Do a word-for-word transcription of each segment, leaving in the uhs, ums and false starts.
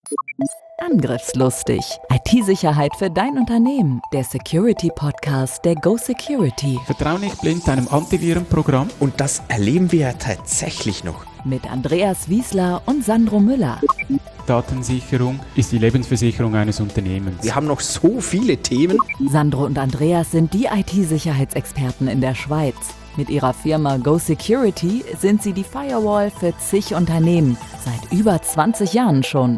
Angriffslustig. I T-Sicherheit für dein Unternehmen. Der Security-Podcast der Go Security. Vertrau nicht blind deinem Antivirenprogramm. Und das erleben wir ja tatsächlich noch. Mit Andreas Wiesler und Sandro Müller. Datensicherung ist die Lebensversicherung eines Unternehmens. Wir haben noch so viele Themen. Sandro und Andreas sind die I T-Sicherheitsexperten in der Schweiz. Mit ihrer Firma Go Security sind sie die Firewall für zig Unternehmen. Seit über zwanzig Jahren schon.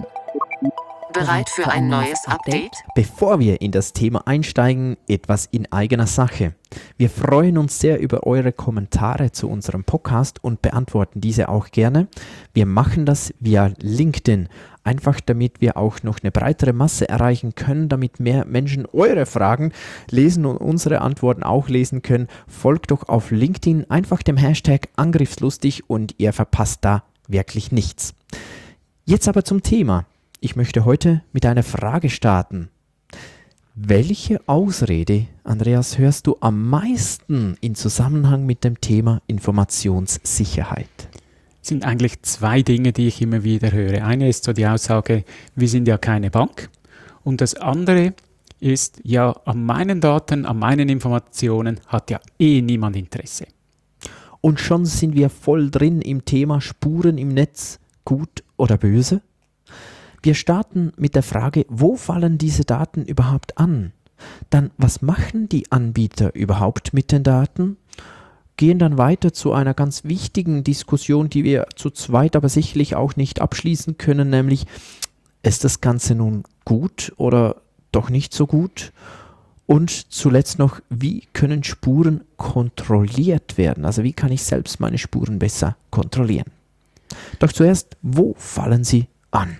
Bereit für ein neues Update? Bevor wir in das Thema einsteigen, etwas in eigener Sache. Wir freuen uns sehr über eure Kommentare zu unserem Podcast und beantworten diese auch gerne. Wir machen das via LinkedIn, einfach damit wir auch noch eine breitere Masse erreichen können, damit mehr Menschen eure Fragen lesen und unsere Antworten auch lesen können. Folgt doch auf LinkedIn einfach dem Hashtag Angriffslustig und ihr verpasst da wirklich nichts. Jetzt aber zum Thema. Ich möchte heute mit einer Frage starten. Welche Ausrede, Andreas, hörst du am meisten in Zusammenhang mit dem Thema Informationssicherheit? Es sind eigentlich zwei Dinge, die ich immer wieder höre. Eine ist so die Aussage, wir sind ja keine Bank. Und das andere ist, ja, an meinen Daten, an meinen Informationen hat ja eh niemand Interesse. Und schon sind wir voll drin im Thema Spuren im Netz, gut oder böse? Wir starten mit der Frage, wo fallen diese Daten überhaupt an? Dann, was machen die Anbieter überhaupt mit den Daten? Gehen dann weiter zu einer ganz wichtigen Diskussion, die wir zu zweit aber sicherlich auch nicht abschließen können, nämlich, ist das Ganze nun gut oder doch nicht so gut? Und zuletzt noch, wie können Spuren kontrolliert werden? Also wie kann ich selbst meine Spuren besser kontrollieren? Doch zuerst, wo fallen sie an?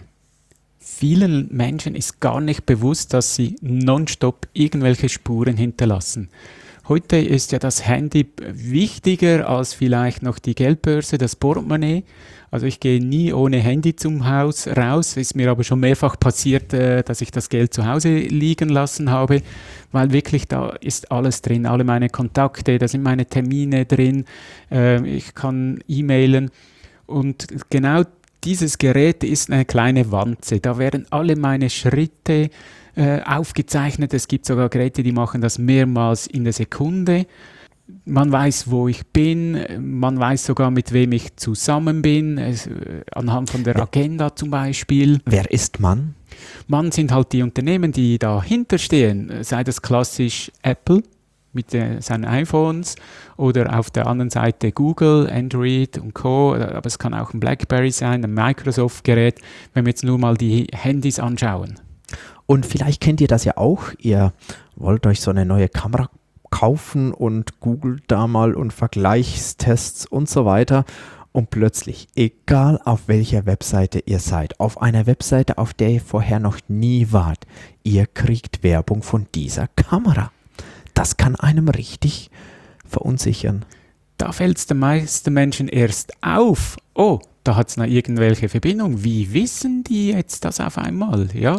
Vielen Menschen ist gar nicht bewusst, dass sie nonstop irgendwelche Spuren hinterlassen. Heute ist ja das Handy wichtiger als vielleicht noch die Geldbörse, das Portemonnaie. Also ich gehe nie ohne Handy zum Haus raus. Ist mir aber schon mehrfach passiert, dass ich das Geld zu Hause liegen lassen habe, weil wirklich da ist alles drin, alle meine Kontakte, da sind meine Termine drin, ich kann e-mailen und genau dieses Gerät ist eine kleine Wanze. Da werden alle meine Schritte äh, aufgezeichnet. Es gibt sogar Geräte, die machen das mehrmals in der Sekunde. Man weiß, wo ich bin. Man weiß sogar, mit wem ich zusammen bin. Es, äh, anhand von der Agenda zum Beispiel. Wer ist man? Man sind halt die Unternehmen, die dahinter stehen. Sei das klassisch Apple mit äh, seinen iPhones oder auf der anderen Seite Google, Android und Co. Aber es kann auch ein BlackBerry sein, ein Microsoft-Gerät, wenn wir jetzt nur mal die Handys anschauen. Und vielleicht kennt ihr das ja auch, ihr wollt euch so eine neue Kamera kaufen und googelt da mal und Vergleichstests und so weiter. Und plötzlich, egal auf welcher Webseite ihr seid, auf einer Webseite, auf der ihr vorher noch nie wart, ihr kriegt Werbung von dieser Kamera. Das kann einem richtig verunsichern. Da fällt es den meisten Menschen erst auf. Oh, da hat es noch irgendwelche Verbindung. Wie wissen die jetzt das auf einmal? Ja?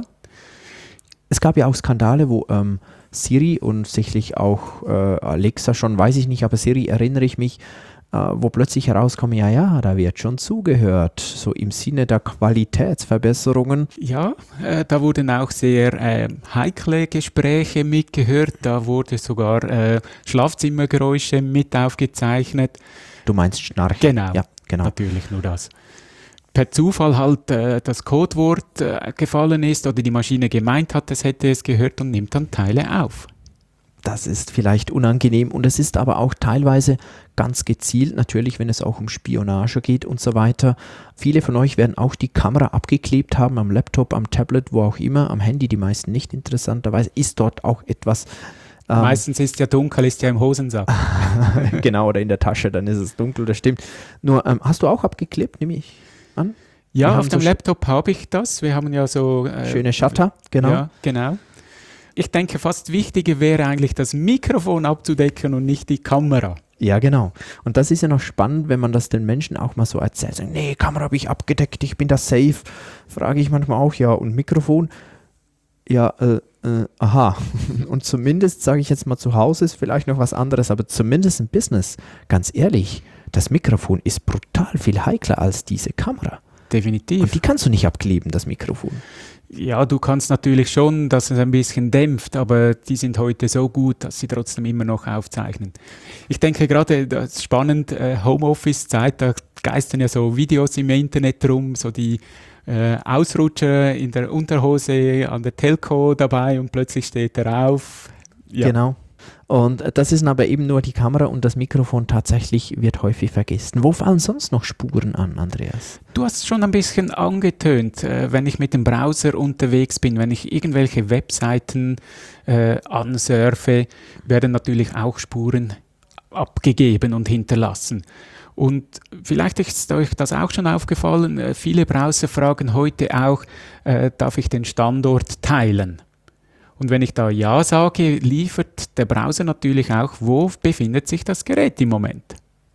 Es gab ja auch Skandale, wo ähm, Siri und sicherlich auch äh, Alexa schon, weiß ich nicht, aber Siri erinnere ich mich, äh, wo plötzlich herauskommt, ja, ja, da wird schon zugehört, so im Sinne der Qualitätsverbesserungen. Ja, äh, da wurden auch sehr äh, heikle Gespräche mitgehört, da wurde sogar äh, Schlafzimmergeräusche mit aufgezeichnet. Du meinst Schnarchen? Genau, ja, genau. Natürlich nur das. Per Zufall halt äh, das Codewort äh, gefallen ist oder die Maschine gemeint hat, es hätte es gehört und nimmt dann Teile auf. Das ist vielleicht unangenehm und es ist aber auch teilweise ganz gezielt, natürlich, wenn es auch um Spionage geht und so weiter. Viele von euch werden auch die Kamera abgeklebt haben, am Laptop, am Tablet, wo auch immer, am Handy, die meisten nicht interessanterweise, ist dort auch etwas. Ähm, Meistens ist ja dunkel, ist ja im Hosensack. Genau, oder in der Tasche, dann ist es dunkel, das stimmt. Nur, ähm, hast du auch abgeklebt, nehme ich an? Ja, auf dem so Laptop habe ich das. Wir haben ja so... Äh, schöne Shutter, genau. Ja, genau. Ich denke, fast wichtiger wäre eigentlich das Mikrofon abzudecken und nicht die Kamera. Ja, genau. Und das ist ja noch spannend, wenn man das den Menschen auch mal so erzählt. So, nee, Kamera habe ich abgedeckt, ich bin da safe. Frage ich manchmal auch, ja, und Mikrofon? Ja, äh, äh, aha. Und zumindest, sage ich jetzt mal, zu Hause ist vielleicht noch was anderes, aber zumindest im Business, ganz ehrlich, das Mikrofon ist brutal viel heikler als diese Kamera. definitiv. Und die kannst du nicht abkleben, das Mikrofon. Ja, du kannst natürlich schon, dass es ein bisschen dämpft, aber die sind heute so gut, dass sie trotzdem immer noch aufzeichnen. Ich denke gerade, das ist spannend, äh, Homeoffice-Zeit, da geistern ja so Videos im Internet rum, so die äh, Ausrutscher in der Unterhose an der Telco dabei und plötzlich steht er auf. Ja. Genau. Und das ist aber eben nur die Kamera und das Mikrofon tatsächlich wird häufig vergessen. Wo fallen sonst noch Spuren an, Andreas? Du hast schon ein bisschen angetönt, äh, wenn ich mit dem Browser unterwegs bin, wenn ich irgendwelche Webseiten äh, ansurfe, werden natürlich auch Spuren abgegeben und hinterlassen. Und vielleicht ist euch das auch schon aufgefallen, äh, viele Browser fragen heute auch, äh, darf ich den Standort teilen? Und wenn ich da Ja sage, liefert der Browser natürlich auch, wo befindet sich das Gerät im Moment.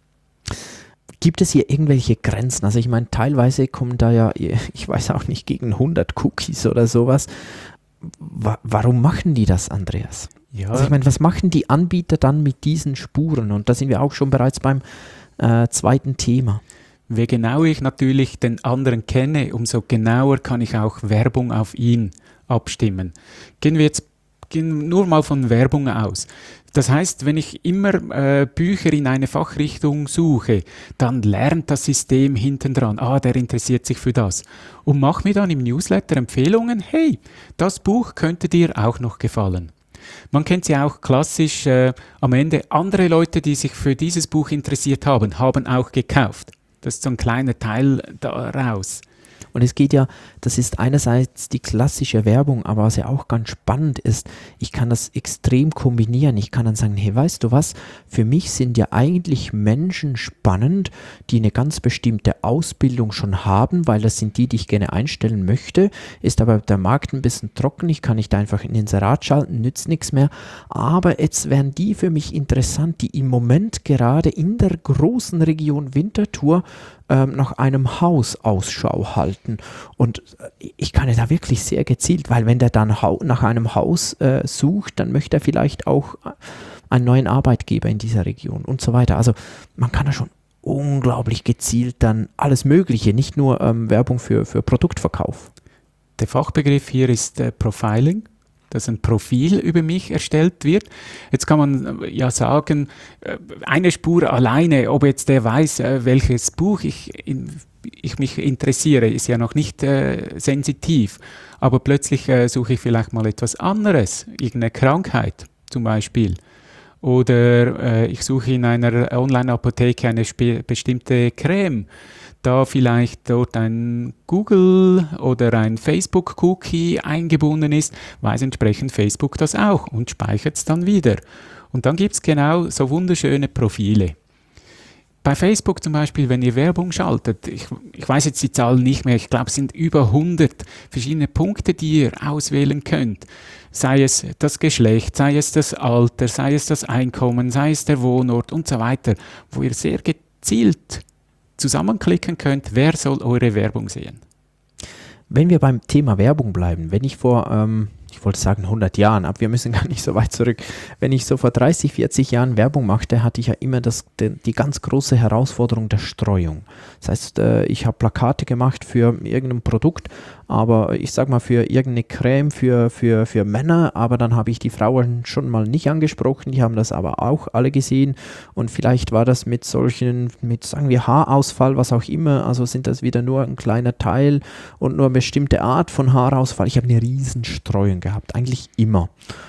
Gibt es hier irgendwelche Grenzen? Also ich meine, teilweise kommen da ja, ich weiß auch nicht, gegen hundert Cookies oder sowas. Wa- warum machen die das, Andreas? Ja. Also ich meine, was machen die Anbieter dann mit diesen Spuren? Und da sind wir auch schon bereits beim äh, zweiten Thema. Je genauer ich natürlich den anderen kenne, umso genauer kann ich auch Werbung auf ihn abstimmen. Gehen wir jetzt gehen nur mal von Werbung aus. Das heißt, wenn ich immer äh, Bücher in eine Fachrichtung suche, dann lernt das System hinten dran, ah, der interessiert sich für das. Und macht mir dann im Newsletter Empfehlungen, hey, das Buch könnte dir auch noch gefallen. Man kennt sie auch klassisch äh, am Ende, andere Leute, die sich für dieses Buch interessiert haben, haben auch gekauft. Das ist so ein kleiner Teil daraus. Und es geht ja, das ist einerseits die klassische Werbung, aber was ja auch ganz spannend ist, ich kann das extrem kombinieren. Ich kann dann sagen, hey, weißt du was, für mich sind ja eigentlich Menschen spannend, die eine ganz bestimmte Ausbildung schon haben, weil das sind die, die ich gerne einstellen möchte, ist aber der Markt ein bisschen trocken, ich kann nicht einfach ein Inserat schalten, nützt nichts mehr, aber jetzt wären die für mich interessant, die im Moment gerade in der großen Region Winterthur nach einem Haus Ausschau halten. Und ich kann ja da wirklich sehr gezielt, weil wenn der dann nach einem Haus äh, sucht, dann möchte er vielleicht auch einen neuen Arbeitgeber in dieser Region und so weiter. Also man kann da schon unglaublich gezielt dann alles Mögliche, nicht nur ähm, Werbung für, für Produktverkauf. Der Fachbegriff hier ist äh, Profiling, dass ein Profil über mich erstellt wird. Jetzt kann man ja sagen, eine Spur alleine, ob jetzt der weiß, welches Buch ich, in, ich mich interessiere, ist ja noch nicht äh, sensitiv. Aber plötzlich äh, suche ich vielleicht mal etwas anderes, irgendeine Krankheit zum Beispiel. Oder äh, ich suche in einer Online-Apotheke eine spe- bestimmte Creme. Da vielleicht dort ein Google oder ein Facebook-Cookie eingebunden ist, weiß entsprechend Facebook das auch und speichert es dann wieder. Und dann gibt es genau so wunderschöne Profile. Bei Facebook zum Beispiel, wenn ihr Werbung schaltet, ich, ich weiß jetzt die Zahlen nicht mehr, ich glaube es sind über hundert verschiedene Punkte, die ihr auswählen könnt. Sei es das Geschlecht, sei es das Alter, sei es das Einkommen, sei es der Wohnort und so weiter, wo ihr sehr gezielt zusammenklicken könnt, wer soll eure Werbung sehen. Wenn wir beim Thema Werbung bleiben, wenn ich vor, ähm, ich wollte sagen hundert Jahren, aber wir müssen gar nicht so weit zurück, wenn ich so vor dreißig, vierzig Jahren Werbung machte, hatte ich ja immer das, die, die ganz große Herausforderung der Streuung. Das heißt, äh, ich habe Plakate gemacht für irgendein Produkt, aber ich sag mal für irgendeine Creme für, für, für Männer, aber dann habe ich die Frauen schon mal nicht angesprochen, die haben das aber auch alle gesehen und vielleicht war das mit solchen, mit sagen wir Haarausfall, was auch immer, also sind das wieder nur ein kleiner Teil und nur eine bestimmte Art von Haarausfall. Ich habe eine riesen Streuung gehabt, eigentlich immer.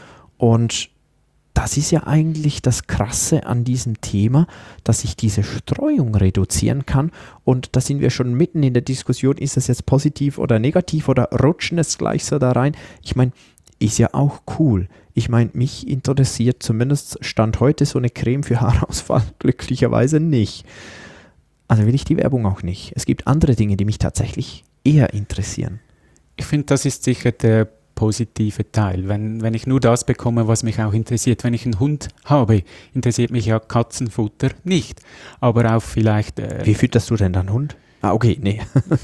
Und das ist ja eigentlich das Krasse an diesem Thema, dass ich diese Streuung reduzieren kann und da sind wir schon mitten in der Diskussion, ist das jetzt positiv oder negativ oder rutschen es gleich so da rein? Ich meine, ist ja auch cool. Ich meine, mich interessiert zumindest Stand heute so eine Creme für Haarausfall glücklicherweise nicht. Also will ich die Werbung auch nicht. Es gibt andere Dinge, die mich tatsächlich eher interessieren. Ich finde, das ist sicher der positive Teil. Wenn, wenn ich nur das bekomme, was mich auch interessiert. Wenn ich einen Hund habe, interessiert mich ja Katzenfutter nicht. Aber auch vielleicht... Äh, Wie fütterst du denn deinen Hund? Ah, okay, nee.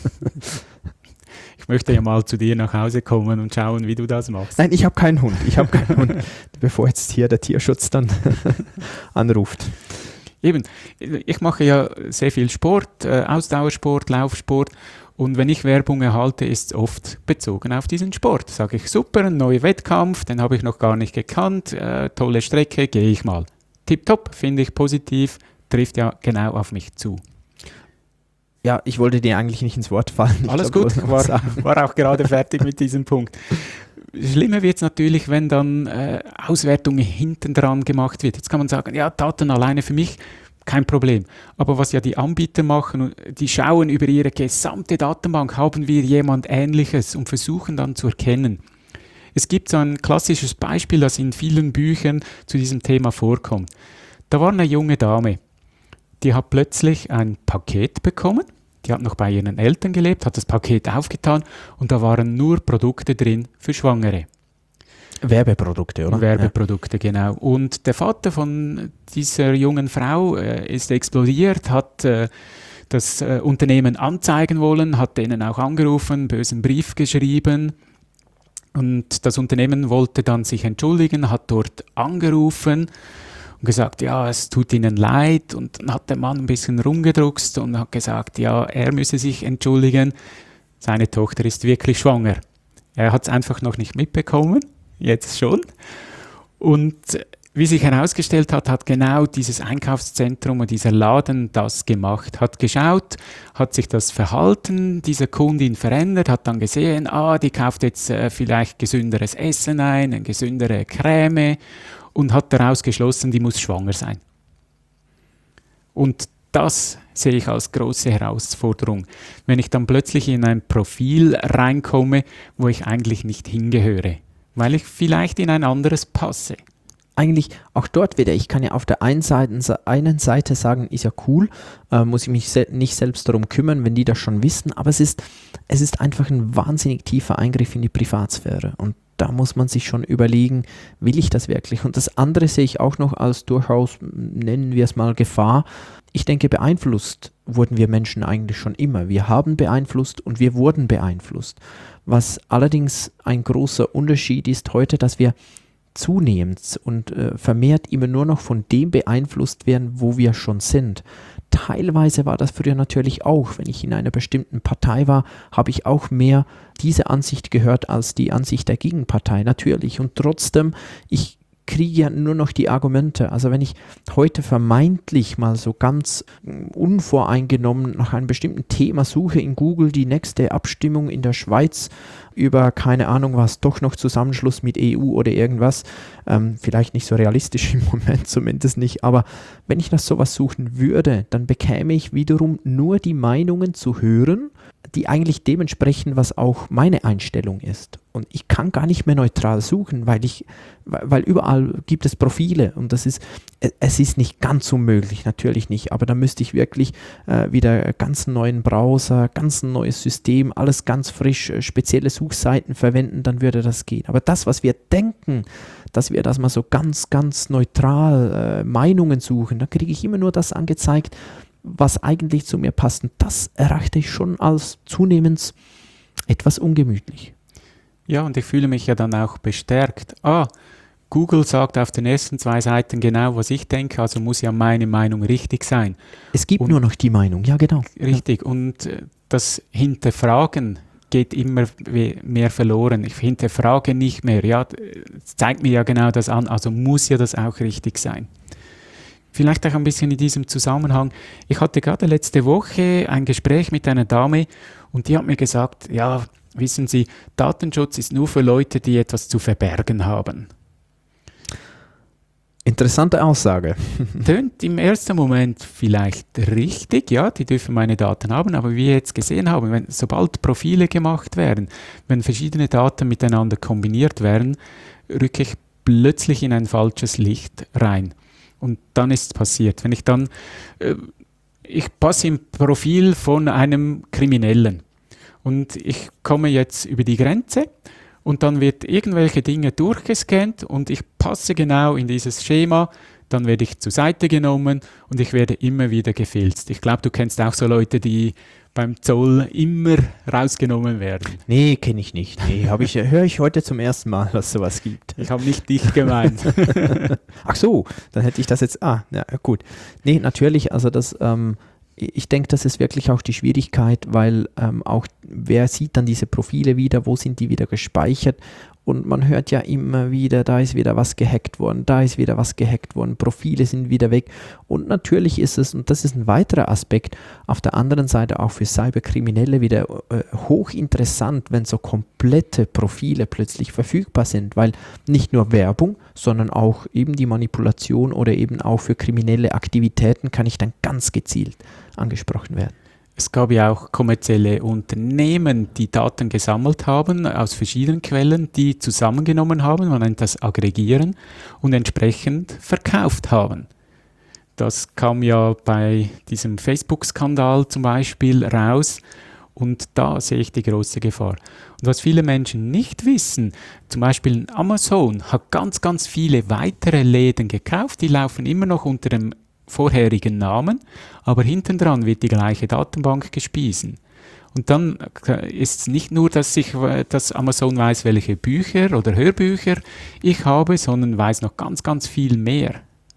Ich möchte ja mal zu dir nach Hause kommen und schauen, wie du das machst. Nein, ich habe keinen Hund. Ich habe keinen Hund. Bevor jetzt hier der Tierschutz dann anruft. Eben, ich mache ja sehr viel Sport, äh, Ausdauersport, Laufsport. Und wenn ich Werbung erhalte, ist es oft bezogen auf diesen Sport. Sage ich, super, ein neuer Wettkampf, den habe ich noch gar nicht gekannt, äh, tolle Strecke, gehe ich mal. Tipptopp, finde ich positiv, trifft ja genau auf mich zu. Ja, ich wollte dir eigentlich nicht ins Wort fallen. Ich Alles glaub, gut, war, war auch gerade fertig mit diesem Punkt. Schlimmer wird es natürlich, wenn dann äh, Auswertungen hinten dran gemacht wird. Jetzt kann man sagen, ja, Daten alleine für mich, kein Problem. Aber was ja die Anbieter machen, die schauen über ihre gesamte Datenbank, haben wir jemand Ähnliches und versuchen dann zu erkennen. Es gibt so ein klassisches Beispiel, das in vielen Büchern zu diesem Thema vorkommt. Da war eine junge Dame, die hat plötzlich ein Paket bekommen. Die hat noch bei ihren Eltern gelebt, hat das Paket aufgetan und da waren nur Produkte drin für Schwangere. Werbeprodukte, oder? Werbeprodukte, ja. Genau. Und der Vater von dieser jungen Frau äh, ist explodiert, hat äh, das äh, Unternehmen anzeigen wollen, hat denen auch angerufen, bösen Brief geschrieben. Und das Unternehmen wollte dann sich entschuldigen, hat dort angerufen und gesagt, ja, es tut ihnen leid. Und dann hat der Mann ein bisschen rumgedruckst und hat gesagt, ja, er müsse sich entschuldigen. Seine Tochter ist wirklich schwanger. Er hat es einfach noch nicht mitbekommen. Jetzt schon. Und wie sich herausgestellt hat, hat genau dieses Einkaufszentrum und dieser Laden das gemacht. Hat geschaut, hat sich das Verhalten dieser Kundin verändert, hat dann gesehen, ah, die kauft jetzt äh, vielleicht gesünderes Essen ein, eine gesündere Creme und hat daraus geschlossen, die muss schwanger sein. Und das sehe ich als große Herausforderung, wenn ich dann plötzlich in ein Profil reinkomme, wo ich eigentlich nicht hingehöre. Weil ich vielleicht in ein anderes passe. Eigentlich auch dort wieder, ich kann ja auf der einen Seite, einen Seite sagen, ist ja cool, äh, muss ich mich se- nicht selbst darum kümmern, wenn die das schon wissen, aber es ist, es ist einfach ein wahnsinnig tiefer Eingriff in die Privatsphäre und da muss man sich schon überlegen, will ich das wirklich? Und das andere sehe ich auch noch als durchaus, nennen wir es mal, Gefahr. Ich denke, beeinflusst wurden wir Menschen eigentlich schon immer. Wir haben beeinflusst und wir wurden beeinflusst. Was allerdings ein großer Unterschied ist heute, dass wir zunehmend und äh, vermehrt immer nur noch von dem beeinflusst werden, wo wir schon sind. Teilweise war das früher natürlich auch, wenn ich in einer bestimmten Partei war, habe ich auch mehr diese Ansicht gehört als die Ansicht der Gegenpartei, natürlich. Und trotzdem, ich kriege ja nur noch die Argumente. Also wenn ich heute vermeintlich mal so ganz unvoreingenommen nach einem bestimmten Thema suche in Google, die nächste Abstimmung in der Schweiz über, keine Ahnung was, doch noch Zusammenschluss mit E U oder irgendwas, ähm, vielleicht nicht so realistisch im Moment, zumindest nicht, aber wenn ich nach sowas suchen würde, dann bekäme ich wiederum nur die Meinungen zu hören, die eigentlich dementsprechend, was auch meine Einstellung ist. Und ich kann gar nicht mehr neutral suchen, weil ich, weil überall gibt es Profile und das ist, es ist nicht ganz unmöglich, natürlich nicht, aber da müsste ich wirklich äh, wieder ganz neuen Browser, ganz ein neues System, alles ganz frisch, äh, spezielle Suchseiten verwenden, dann würde das gehen. Aber das, was wir denken, dass wir das mal so ganz, ganz neutral äh, Meinungen suchen, da kriege ich immer nur das angezeigt, was eigentlich zu mir passt. Und das erachte ich schon als zunehmend etwas ungemütlich. Ja, und ich fühle mich ja dann auch bestärkt. Ah, Google sagt auf den ersten zwei Seiten genau, was ich denke, also muss ja meine Meinung richtig sein. Es gibt und nur noch die Meinung, ja genau. Richtig, ja. Und äh, das Hinterfragen geht immer mehr verloren. Ich hinterfrage nicht mehr. Ja, das zeigt mir ja genau das an, also muss ja das auch richtig sein. Vielleicht auch ein bisschen in diesem Zusammenhang. Ich hatte gerade letzte Woche ein Gespräch mit einer Dame und die hat mir gesagt, ja, wissen Sie, Datenschutz ist nur für Leute, die etwas zu verbergen haben. Interessante Aussage. Tönt im ersten Moment vielleicht richtig, ja, die dürfen meine Daten haben, aber wie wir jetzt gesehen haben, wenn, sobald Profile gemacht werden, wenn verschiedene Daten miteinander kombiniert werden, rücke ich plötzlich in ein falsches Licht rein. Und dann ist es passiert. Wenn ich dann, äh, ich passe im Profil von einem Kriminellen und ich komme jetzt über die Grenze und dann wird irgendwelche Dinge durchgescannt und ich passe genau in dieses Schema, dann werde ich zur Seite genommen und ich werde immer wieder gefilzt. Ich glaube, du kennst auch so Leute, die beim Zoll immer rausgenommen werden. Nee, kenne ich nicht. Nee, habe ich, höre ich heute zum ersten Mal, dass es sowas gibt. Ich habe nicht dich gemeint. Ach so, dann hätte ich das jetzt, ah, ja gut. Nee, natürlich, also das ähm, ich denke, das ist wirklich auch die Schwierigkeit, weil ähm, auch wer sieht dann diese Profile wieder, wo sind die wieder gespeichert? Und man hört ja immer wieder, da ist wieder was gehackt worden, da ist wieder was gehackt worden, Profile sind wieder weg. Und natürlich ist es, und das ist ein weiterer Aspekt, auf der anderen Seite auch für Cyberkriminelle wieder äh, hochinteressant, wenn so komplette Profile plötzlich verfügbar sind, weil nicht nur Werbung, sondern auch eben die Manipulation oder eben auch für kriminelle Aktivitäten kann ich dann ganz gezielt angesprochen werden. Es gab ja auch kommerzielle Unternehmen, die Daten gesammelt haben aus verschiedenen Quellen, die zusammengenommen haben, man nennt das Aggregieren, und entsprechend verkauft haben. Das kam ja bei diesem Facebook-Skandal zum Beispiel raus, und da sehe ich die große Gefahr. Und was viele Menschen nicht wissen, zum Beispiel Amazon hat ganz, ganz viele weitere Läden gekauft, die laufen immer noch unter dem vorherigen Namen, aber hinten dran wird die gleiche Datenbank gespiesen. Und dann ist es nicht nur, dass, ich, dass Amazon weiß, welche Bücher oder Hörbücher ich habe, sondern weiß noch ganz, ganz viel mehr.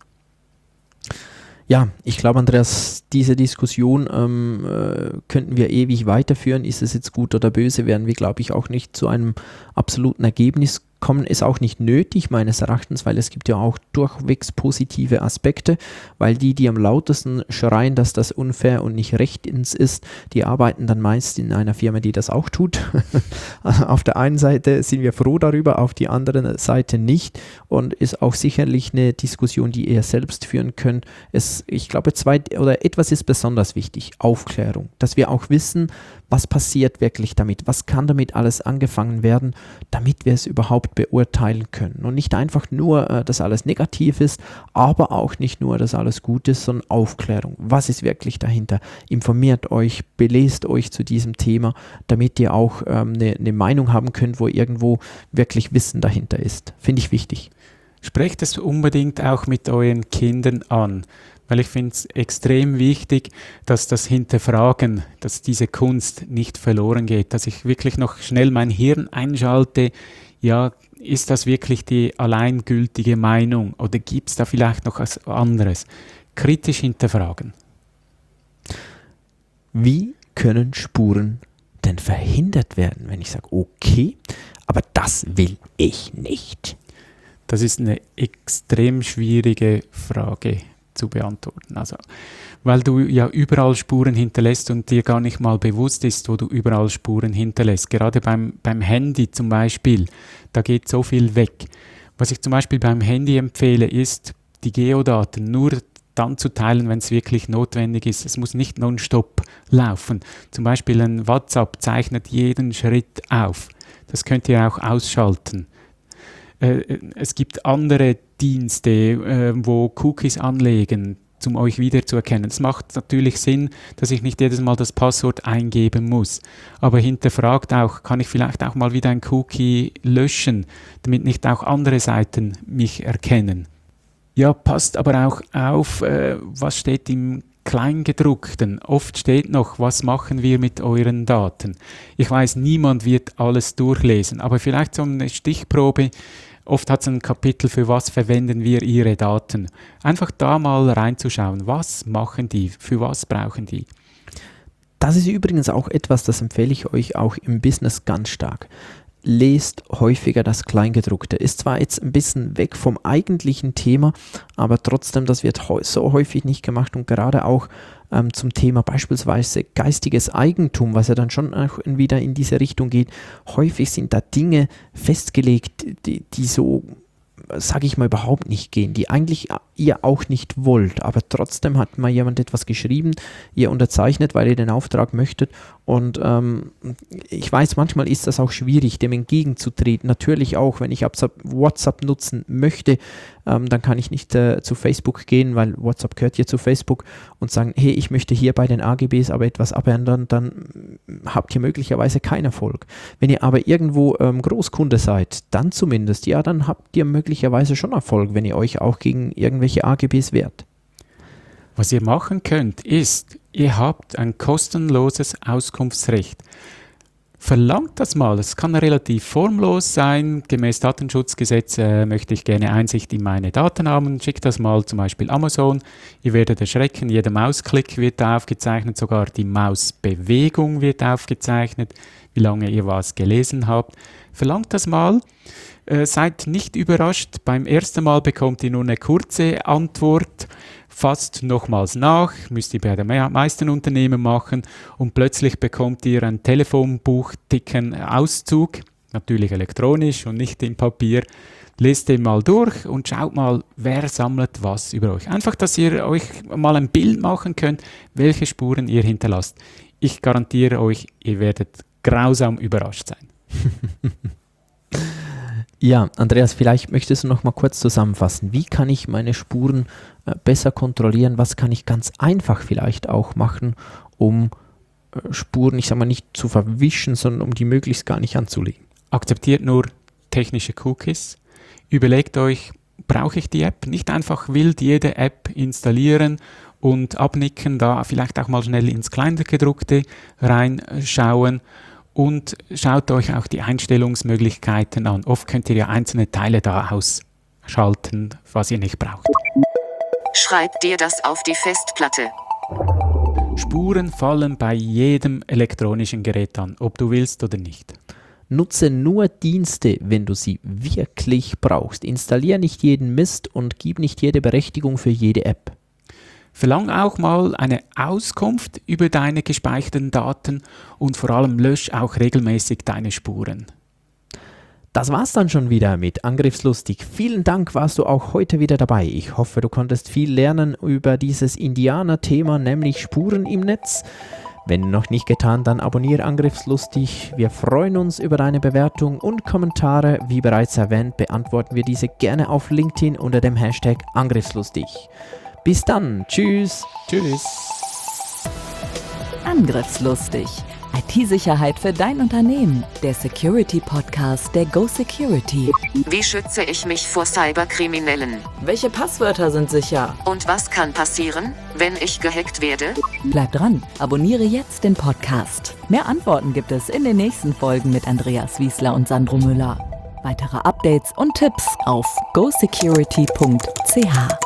Ja, ich glaube, Andreas, diese Diskussion ähm, äh, könnten wir ewig weiterführen. Ist es jetzt gut oder böse, werden wir, glaube ich, auch nicht zu einem absoluten Ergebnis kommen, ist auch nicht nötig meines Erachtens, weil es gibt ja auch durchwegs positive Aspekte, weil die, die am lautesten schreien, dass das unfair und nicht rechtens ist, die arbeiten dann meist in einer Firma, die das auch tut. Auf der einen Seite sind wir froh darüber, auf die andere Seite nicht, und ist auch sicherlich eine Diskussion, die ihr selbst führen könnt. Es, ich glaube, zwei oder etwas ist besonders wichtig: Aufklärung, dass wir auch wissen, was passiert wirklich damit, was kann damit alles angefangen werden, damit wir es überhaupt beurteilen können. Und nicht einfach nur, äh, dass alles negativ ist, aber auch nicht nur, dass alles gut ist, sondern Aufklärung. Was ist wirklich dahinter? Informiert euch, belest euch zu diesem Thema, damit ihr auch ähm, eine, eine Meinung haben könnt, wo irgendwo wirklich Wissen dahinter ist. Finde ich wichtig. Sprecht es unbedingt auch mit euren Kindern an, weil ich finde es extrem wichtig, dass das Hinterfragen, dass diese Kunst nicht verloren geht, dass ich wirklich noch schnell mein Hirn einschalte, ja, ist das wirklich die alleingültige Meinung oder gibt es da vielleicht noch was anderes? Kritisch hinterfragen. Wie können Spuren denn verhindert werden, wenn ich sage, okay, aber das will ich nicht? Das ist eine extrem schwierige Frage zu beantworten. Also, weil du ja überall Spuren hinterlässt und dir gar nicht mal bewusst ist, wo du überall Spuren hinterlässt. Gerade beim, beim Handy zum Beispiel, da geht so viel weg. Was ich zum Beispiel beim Handy empfehle, ist, die Geodaten nur dann zu teilen, wenn es wirklich notwendig ist. Es muss nicht nonstop laufen. Zum Beispiel ein WhatsApp zeichnet jeden Schritt auf. Das könnt ihr auch ausschalten. Es gibt andere Dienste, wo Cookies anlegen, um euch wiederzuerkennen. Es macht natürlich Sinn, dass ich nicht jedes Mal das Passwort eingeben muss. Aber hinterfragt auch, kann ich vielleicht auch mal wieder ein Cookie löschen, damit nicht auch andere Seiten mich erkennen. Ja, passt aber auch auf, äh, was steht im Kleingedruckten. Oft steht noch, was machen wir mit euren Daten. Ich weiß, niemand wird alles durchlesen, aber vielleicht so eine Stichprobe. Oft hat es ein Kapitel, für was verwenden wir ihre Daten. Einfach da mal reinzuschauen, was machen die, für was brauchen die. Das ist übrigens auch etwas, das empfehle ich euch auch im Business ganz stark. Lest häufiger das Kleingedruckte. Ist zwar jetzt ein bisschen weg vom eigentlichen Thema, aber trotzdem, das wird so häufig nicht gemacht, und gerade auch ähm, zum Thema beispielsweise geistiges Eigentum, was ja dann schon auch wieder in diese Richtung geht. Häufig sind da Dinge festgelegt, die, die so, sage ich mal, überhaupt nicht gehen, die eigentlich ihr auch nicht wollt, aber trotzdem hat mal jemand etwas geschrieben, ihr unterzeichnet, weil ihr den Auftrag möchtet, und ähm, ich weiß, manchmal ist das auch schwierig, dem entgegenzutreten. Natürlich auch, wenn ich WhatsApp nutzen möchte, ähm, dann kann ich nicht äh, zu Facebook gehen, weil WhatsApp gehört hier zu Facebook, und sagen, hey, ich möchte hier bei den A G Bs aber etwas abändern, dann habt ihr möglicherweise keinen Erfolg. Wenn ihr aber irgendwo ähm, Großkunde seid, dann zumindest, ja, dann habt ihr möglicherweise schon Erfolg, wenn ihr euch auch gegen irgendwelche A G Bs wehrt. Was ihr machen könnt, ist, ihr habt ein kostenloses Auskunftsrecht. Verlangt das mal. Es kann relativ formlos sein. Gemäß Datenschutzgesetz äh, möchte ich gerne Einsicht in meine Daten haben. Schickt das mal zum Beispiel Amazon. Ihr werdet erschrecken, jeder Mausklick wird aufgezeichnet, sogar die Mausbewegung wird aufgezeichnet, wie lange ihr was gelesen habt. Verlangt das mal. Äh, seid nicht überrascht. Beim ersten Mal bekommt ihr nur eine kurze Antwort. Fasst nochmals nach, müsst ihr bei den meisten Unternehmen machen und plötzlich bekommt ihr einen Telefonbuchdicken Auszug, natürlich elektronisch und nicht in Papier. Lest den mal durch und schaut mal, wer sammelt was über euch. Einfach, dass ihr euch mal ein Bild machen könnt, welche Spuren ihr hinterlasst. Ich garantiere euch, ihr werdet grausam überrascht sein. Ja, Andreas, vielleicht möchtest du noch mal kurz zusammenfassen. Wie kann ich meine Spuren äh, besser kontrollieren? Was kann ich ganz einfach vielleicht auch machen, um äh, Spuren, ich sag mal, nicht zu verwischen, sondern um die möglichst gar nicht anzulegen? Akzeptiert nur technische Cookies. Überlegt euch, brauche ich die App? Nicht einfach wild jede App installieren und abnicken, da vielleicht auch mal schnell ins Kleingedruckte reinschauen. Und schaut euch auch die Einstellungsmöglichkeiten an. Oft könnt ihr ja einzelne Teile da ausschalten, was ihr nicht braucht. Schreib dir das auf die Festplatte. Spuren fallen bei jedem elektronischen Gerät an, ob du willst oder nicht. Nutze nur Dienste, wenn du sie wirklich brauchst. Installiere nicht jeden Mist und gib nicht jede Berechtigung für jede App. Verlang auch mal eine Auskunft über deine gespeicherten Daten und vor allem lösch auch regelmäßig deine Spuren. Das war's dann schon wieder mit Angriffslustig. Vielen Dank, warst du auch heute wieder dabei. Ich hoffe, du konntest viel lernen über dieses Indianer-Thema, nämlich Spuren im Netz. Wenn noch nicht getan, dann abonniere Angriffslustig. Wir freuen uns über deine Bewertung und Kommentare. Wie bereits erwähnt, beantworten wir diese gerne auf LinkedIn unter dem Hashtag Angriffslustig. Bis dann. Tschüss. Tschüss. Angriffslustig. I T-Sicherheit für dein Unternehmen. Der Security-Podcast der Go Security. Wie schütze ich mich vor Cyberkriminellen? Welche Passwörter sind sicher? Und was kann passieren, wenn ich gehackt werde? Bleib dran. Abonniere jetzt den Podcast. Mehr Antworten gibt es in den nächsten Folgen mit Andreas Wiesler und Sandro Müller. Weitere Updates und Tipps auf go security punkt c h.